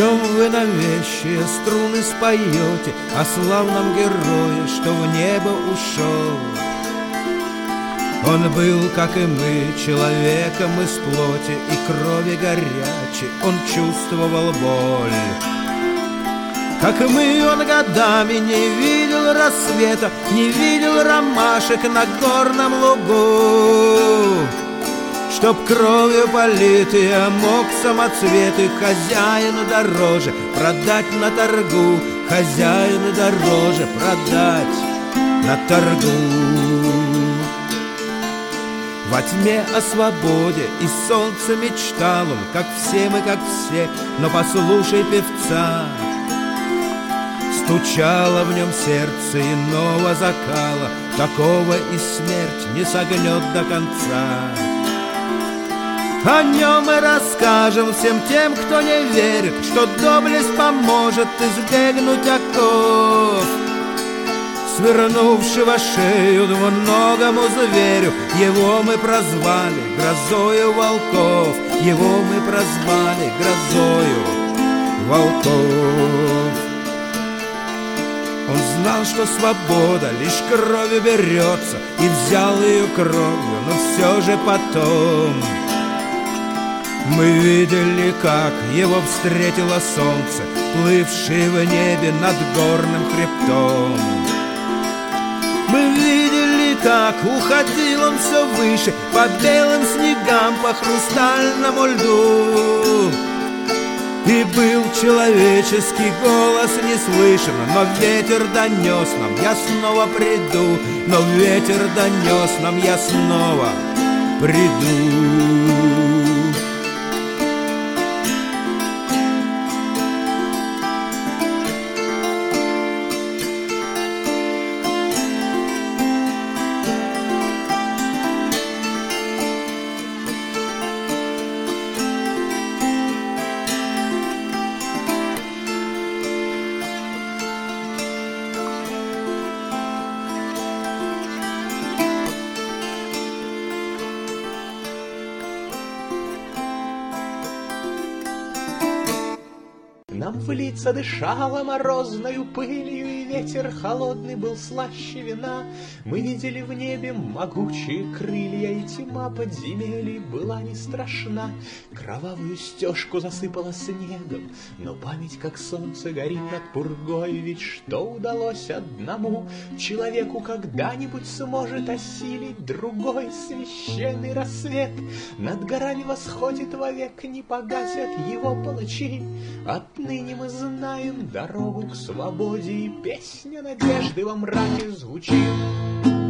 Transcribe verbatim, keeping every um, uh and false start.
чем вы новейшие струны споете о славном герое, что в небо ушел? Он был, как и мы, человеком из плоти и крови горячей, он чувствовал боль. Как и мы, он годами не видел рассвета, не видел ромашек на горном лугу. Чтоб кровью политые мог самоцветы хозяину дороже продать на торгу, хозяину дороже продать на торгу. Во тьме о свободе и солнце мечтал он, как все мы, как все, но послушай певца. Стучало в нем сердце иного закала, такого и смерть не согнет до конца. О нем мы расскажем всем тем, кто не верит, что доблесть поможет избегнуть оков. Свернувшего шею двуногому зверю, его мы прозвали грозою волков, его мы прозвали грозою волков. Он знал, что свобода лишь кровью берется, и взял ее кровью, но все же потом мы видели, как его встретило солнце, плывшее в небе над горным хребтом. Мы видели, как уходил он все выше, по белым снегам, по хрустальному льду. И был человеческий голос не слышен, но ветер донес нам: я снова приду. Но ветер донес нам: я снова приду. Нам в лица дышало морозною пылью, и ветер холодный был слаще вина. Мы видели в небе могучие крылья, и тьма подземелий была не страшна. Кровавую стежку засыпала снегом, но память, как солнце, горит над пургой. Ведь что удалось одному человеку, когда-нибудь сможет осилить другой. Священный рассвет над горами восходит вовек, не погасят его палачи. Отныне мы знаем дорогу к свободе, и песня надежды во мраке звучит.